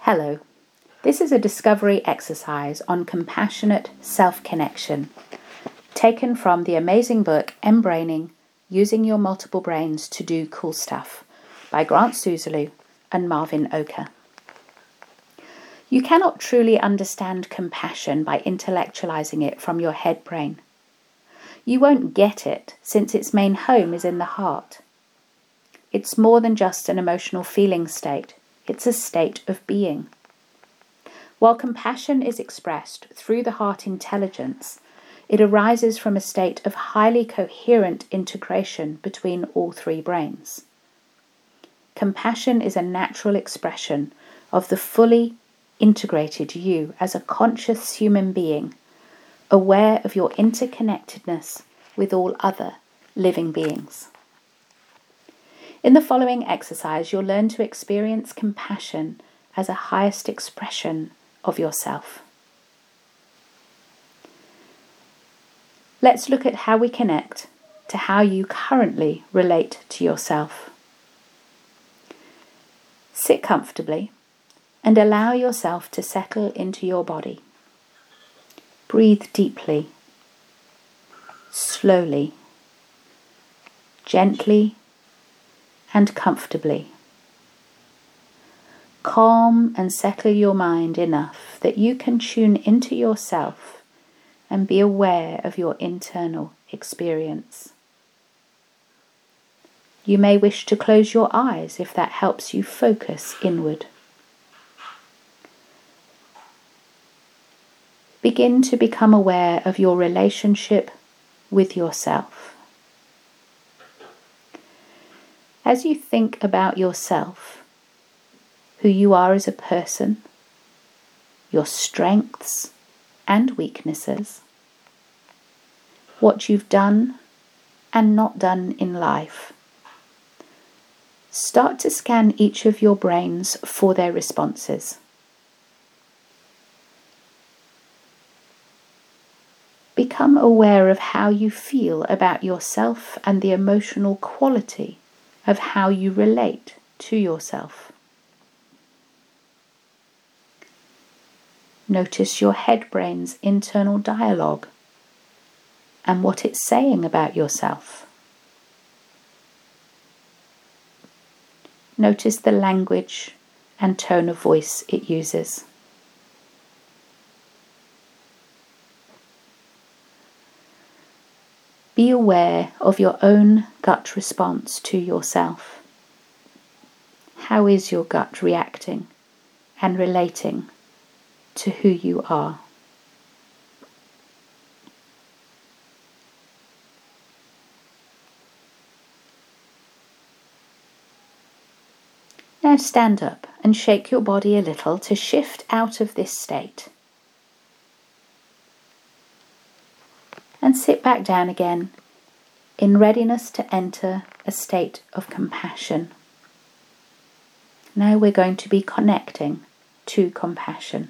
Hello, this is a discovery exercise on compassionate self-connection, taken from the amazing book Embraining, Using Your Multiple Brains to Do Cool Stuff by Grant Susalu and Marvin Oka. You cannot truly understand compassion by intellectualizing it from your head brain. You won't get it since its main home is in the heart. It's more than just an emotional feeling state. It's a state of being. While compassion is expressed through the heart intelligence, it arises from a state of highly coherent integration between all three brains. Compassion is a natural expression of the fully integrated you as a conscious human being, aware of your interconnectedness with all other living beings. In the following exercise, you'll learn to experience compassion as a highest expression of yourself. Let's look at how we connect to how you currently relate to yourself. Sit comfortably and allow yourself to settle into your body. Breathe deeply, slowly, gently, and comfortably. Calm and settle your mind enough that you can tune into yourself and be aware of your internal experience. You may wish to close your eyes if that helps you focus inward. Begin to become aware of your relationship with yourself. As you think about yourself, who you are as a person, your strengths and weaknesses, what you've done and not done in life, start to scan each of your brains for their responses. Become aware of how you feel about yourself and the emotional quality of how you relate to yourself. Notice your head brain's internal dialogue and what it's saying about yourself. Notice the language and tone of voice it uses. Be aware of your own gut response to yourself. How is your gut reacting and relating to who you are? Now stand up and shake your body a little to shift out of this state. And sit back down again in readiness to enter a state of compassion. Now we're going to be connecting to compassion.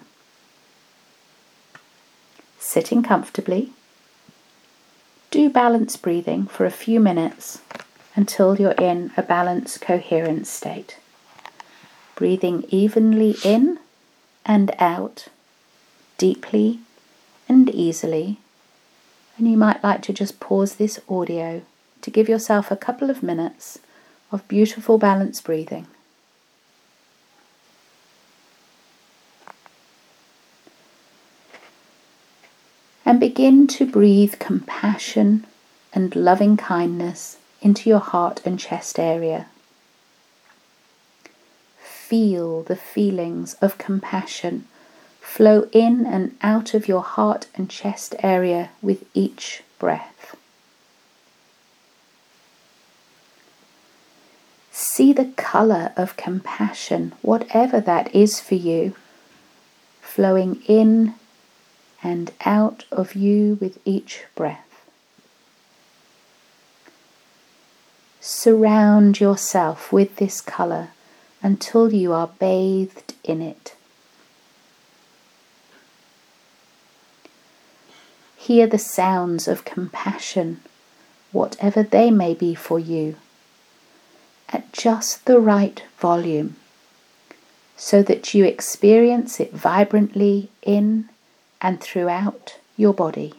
Sitting comfortably, do balance breathing for a few minutes until you're in a balanced, coherent state. Breathing evenly in and out, deeply and easily. And you might like to just pause this audio to give yourself a couple of minutes of beautiful balanced breathing. And begin to breathe compassion and loving kindness into your heart and chest area. Feel the feelings of compassion flow in and out of your heart and chest area with each breath. See the colour of compassion, whatever that is for you, flowing in and out of you with each breath. Surround yourself with this colour until you are bathed in it. Hear the sounds of compassion, whatever they may be for you, at just the right volume, so that you experience it vibrantly in and throughout your body.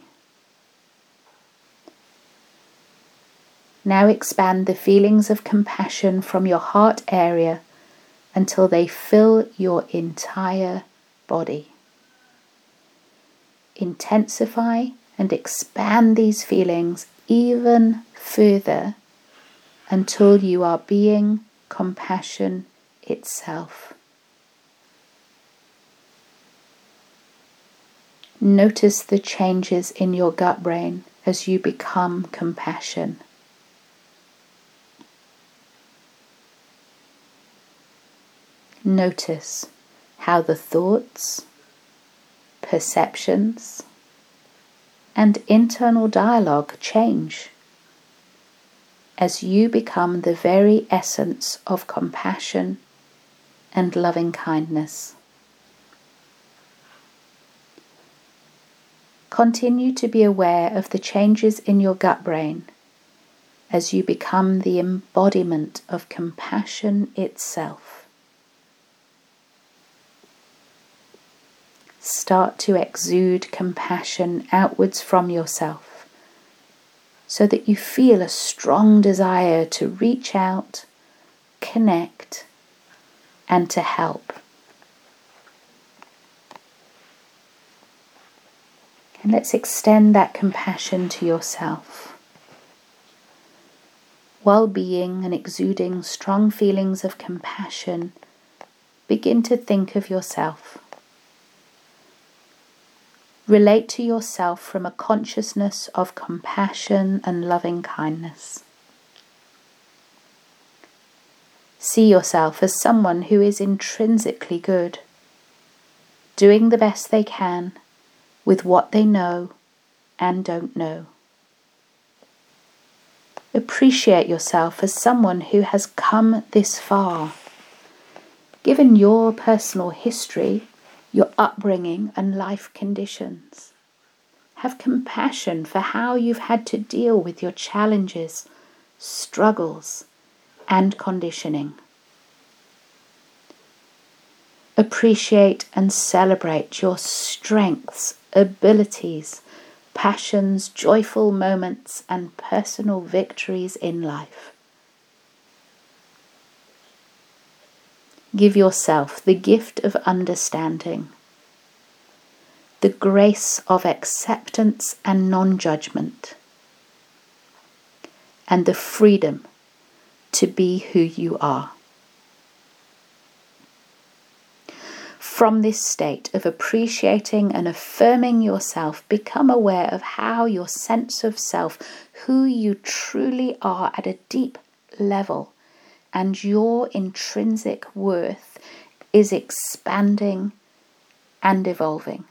Now expand the feelings of compassion from your heart area until they fill your entire body. Intensify and expand these feelings even further until you are being compassion itself. Notice the changes in your gut brain as you become compassion. Notice how the thoughts, perceptions, and internal dialogue change as you become the very essence of compassion and loving kindness. Continue to be aware of the changes in your gut brain as you become the embodiment of compassion itself. Start to exude compassion outwards from yourself so that you feel a strong desire to reach out, connect, and to help. And let's extend that compassion to yourself. While being and exuding strong feelings of compassion, begin to think of yourself. Relate to yourself from a consciousness of compassion and loving kindness. See yourself as someone who is intrinsically good, doing the best they can with what they know and don't know. Appreciate yourself as someone who has come this far. Given your personal history, your upbringing and life conditions, have compassion for how you've had to deal with your challenges, struggles, and conditioning. Appreciate and celebrate your strengths, abilities, passions, joyful moments, and personal victories in life. Give yourself the gift of understanding, the grace of acceptance and non-judgment, and the freedom to be who you are. From this state of appreciating and affirming yourself, become aware of how your sense of self, who you truly are at a deep level, and your intrinsic worth is expanding and evolving.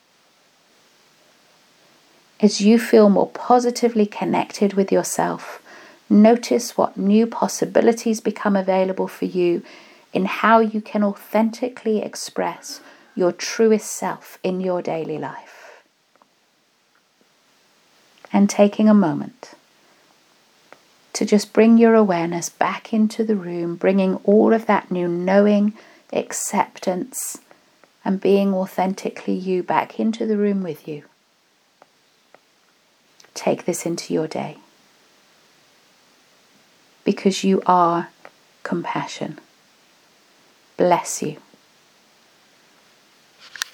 As you feel more positively connected with yourself, notice what new possibilities become available for you in how you can authentically express your truest self in your daily life. And taking a moment to just bring your awareness back into the room, bringing all of that new knowing, acceptance, and being authentically you back into the room with you. Take this into your day, because you are compassion. Bless you.